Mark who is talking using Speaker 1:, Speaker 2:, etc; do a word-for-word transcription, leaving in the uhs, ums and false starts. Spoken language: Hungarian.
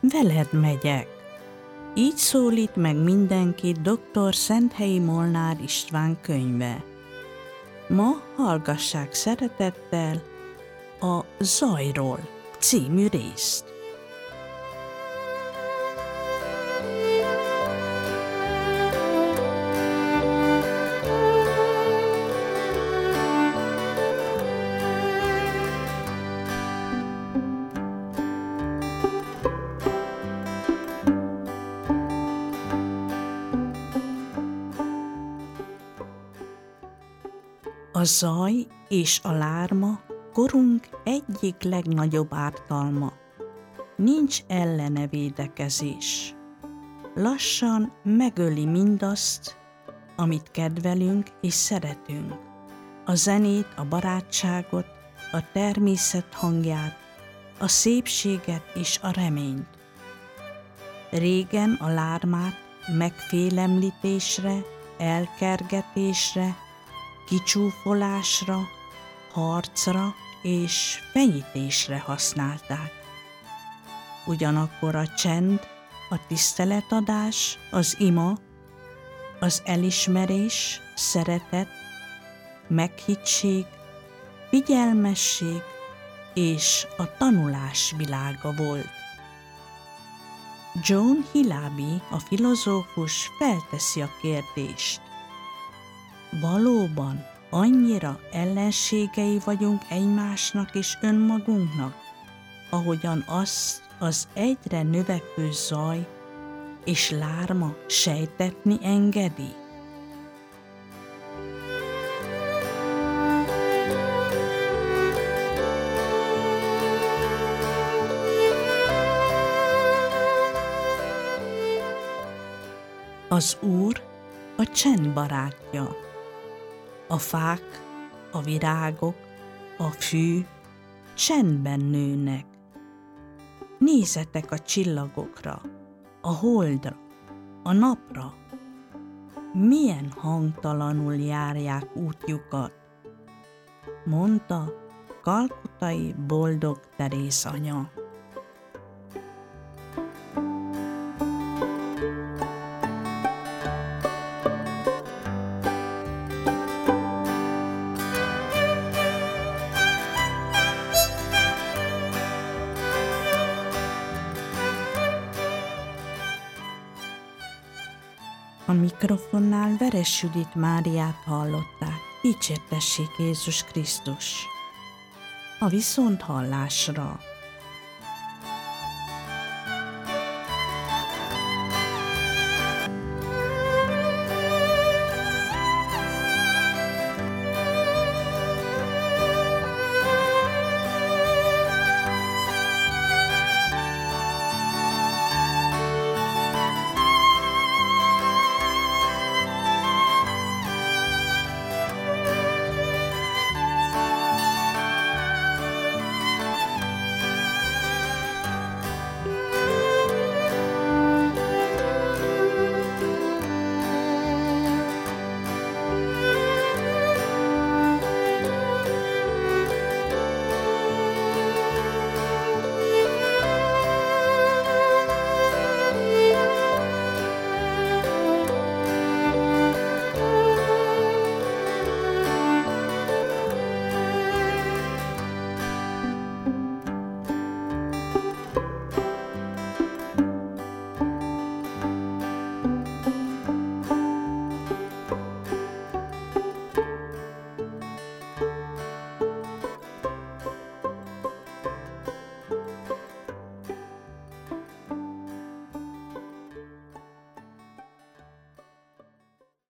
Speaker 1: veled megyek. Így szólít meg mindenkit doktor Szenthelyi Molnár István könyve. Ma hallgassák szeretettel a Zajról című részt. A zaj és a lárma korunk egyik legnagyobb ártalma. Nincs ellene védekezés. Lassan megöli mindazt, amit kedvelünk és szeretünk. A zenét, a barátságot, a természet hangját, a szépséget és a reményt. Régen a lármát megfélemlítésre, elkergetésre, kicsúfolásra, harcra és fenyítésre használták. Ugyanakkor a csend, a tiszteletadás, az ima, az elismerés, szeretet, meghittség, figyelmesség és a tanulás világa volt. John Hilabi, a filozófus felteszi a kérdést: valóban annyira ellenségei vagyunk egymásnak és önmagunknak, ahogyan azt az egyre növekvő zaj és lárma sejtetni engedi? Az Úr a csend barátja. A fák, a virágok, a fű csendben nőnek. Nézzetek a csillagokra, a holdra, a napra. Milyen hangtalanul járják útjukat, mondta kalkutai boldog Teréz anya. A mikrofonnál Veres Judit Máriát hallották. Dicsértessék Jézus Krisztus! A viszonthallásra!